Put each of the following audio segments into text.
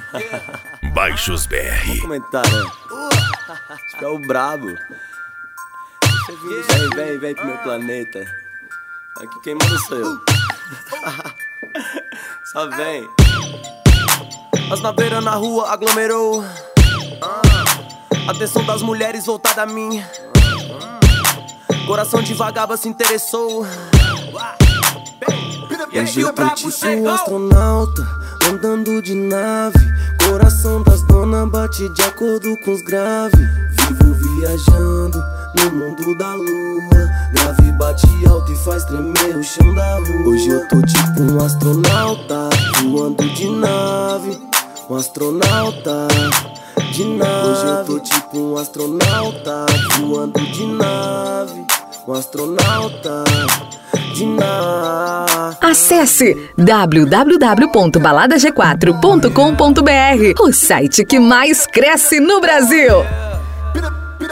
Baixos BR. Vou comentar, né? Acho que é o brabo. Vem pro meu planeta. Aqui quem manda sou eu. Só vem. As naveiras na rua aglomerou. Atenção das mulheres voltada a mim. Coração de vagaba se interessou. Hoje eu tô tipo um astronauta, andando de nave. Coração das donas bate de acordo com os graves. Vivo viajando no mundo da lua. Grave bate alto e faz tremer o chão da rua. Hoje eu tô tipo um astronauta, voando de nave. Um astronauta de nave. Hoje eu tô tipo um astronauta, voando de nave. Um astronauta de nave. Acesse www.baladag4.com.br, o site que mais cresce no Brasil. Pira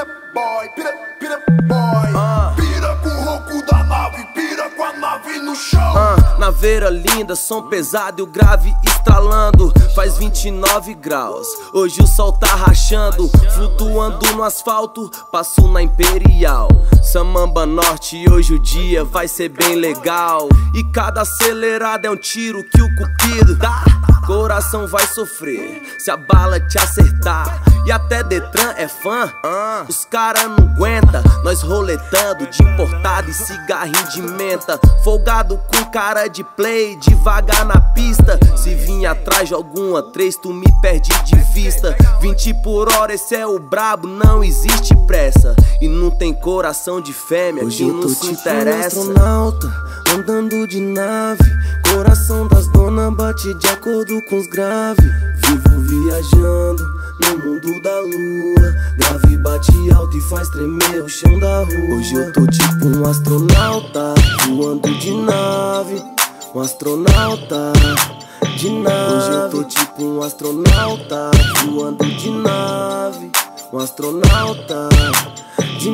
com o ronco da nave, pira com a nave no chão. Naveira linda, som pesado e o grave estralando. Faz 29 graus, hoje o sol tá rachando. Flutuando no asfalto, passo na Imperial Samamba Norte, hoje o dia vai ser bem legal. E cada acelerada é um tiro que o cupido dá. Coração vai sofrer se a bala te acertar. E até Detran é fã, os cara não aguenta. Nós roletando de importado e cigarrinho de menta. Folgado com cara de play, devagar na pista. Se vir atrás de alguma três, tu me perde de vista. 20 por hora, esse é o brabo, não existe pressa. E não tem coração de fêmea, hoje que não se interessa. Um astronauta, andando de nave. Coração das donas bate de acordo com os graves. Vivo viajando no mundo da lua. Grave bate alto e faz tremer o chão da rua. Hoje eu tô tipo um astronauta, voando de nave. Um astronauta de nave. Hoje eu tô tipo um astronauta, voando de nave. Um astronauta de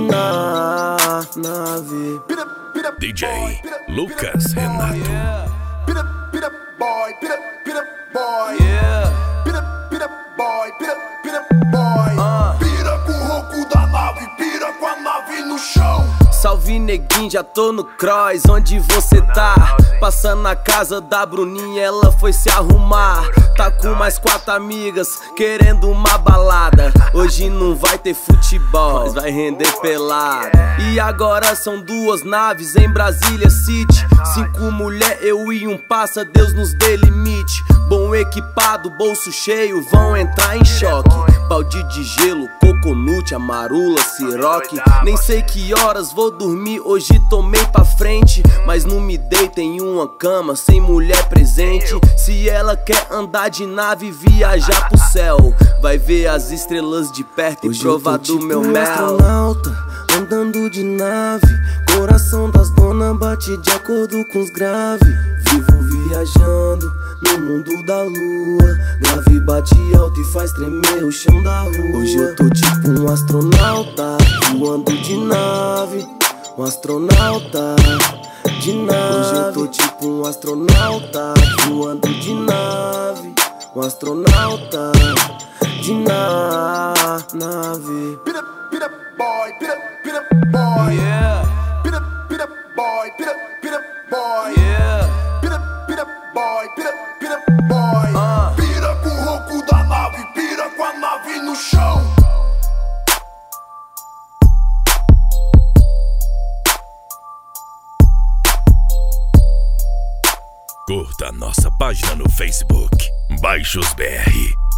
nave. DJ Lucas Renato. Pira boy, pira boy. Pira boy, pira boy. Pira com o ronco da nave, pira com a nave no chão. Salve neguinho, já tô no cross, onde você tá? Passando na casa da Bruninha, ela foi se arrumar. Tá com mais 4 amigas, querendo uma balada. Hoje não vai ter futebol, mas vai render pelada. E agora são 2 naves em Brasília City. 5 mulher, eu e um passa, Deus nos dê limite. Bom equipado, bolso cheio, vão entrar em choque. Balde de gelo, coconut, amarula, siroque. Nem sei que horas vou dormir, hoje tomei pra frente. Mas não me deito em uma cama sem mulher presente. Se ela quer andar de nave, viajar pro céu, vai ver as estrelas de perto e provar do meu mel. Astronauta, andando de nave. Coração das donas bate de acordo com os graves. Vivo viajando no mundo da lua. Grave bate alto e faz tremer o chão da rua. Hoje eu tô tipo um astronauta, voando de nave. Um astronauta de nave. Hoje eu tô tipo um astronauta, voando de nave. Um astronauta de nave. Pira boy, pira boy. Pira boy, pira boy. Pira boy, pira boy. Pira com o ronco da nave, pira com a nave no chão. Curta nossa página no Facebook, Baixos BR.